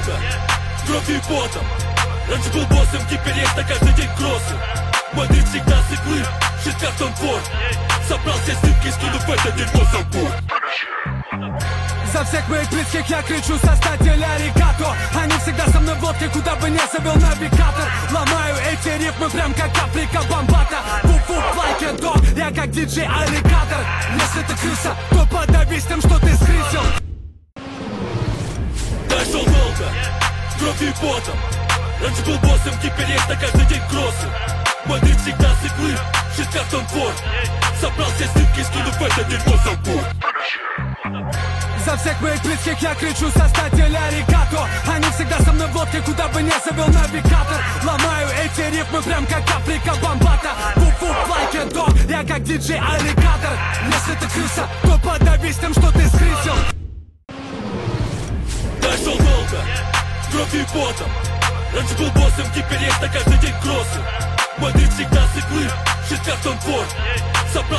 долго, кровью и потом. Раньше был боссом, теперь есть на каждый день кроссы. Мой дрифт всегда с иглы, шит как Том Форд. Собрал все снытки, скинув это дерьмо за борт. За всех моих близких я кричу со статьей аригато. Они всегда со мной в лодке, куда бы не завел навигатор. Ломаю эти рифмы прям как Африка Бомбата. Фу-фу, лайк до, я как диджей аллигатор. Если ты крыса, то подавись тем, что ты скрысил. Я шел долго, кровью и потом. Раньше был боссом, теперь есть на каждый день кроссы. Мой дрифт всегда с иглы, шит как Том Форд. Собрал все снытки, скинув это дерьмо за борт. За всех моих близких я кричу со статьей аригато. Они всегда со мной в лодке, куда бы не завел навигатор. Ломаю эти рифмы прям как Африка Бомбата. Фу-фу, лайк до, я как диджей аллигатор. Если ты крыса, то подавись тем, что ты скрысил. Я шел долго, кровью и потом. Раньше был боссом, теперь есть на каждый день кроссы. Мой дрифт всегда с иглы, шит как Том Форд.